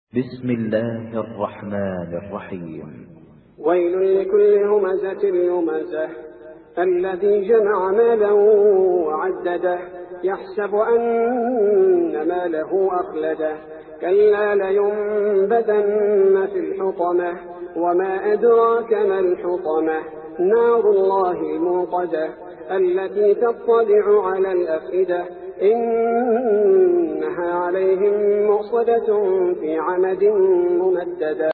بسم الله الرحمن الرحيم. ويل لكل همزة لمزة الذي جمع مالا وعدده يحسب أن ماله أخلده كلا لينبذن في الحطمة وما أدراك ما الحطمة نار الله الموقدة التي تطلع على الأفئدة إنها عليهم مؤصدة في عمد ممددة.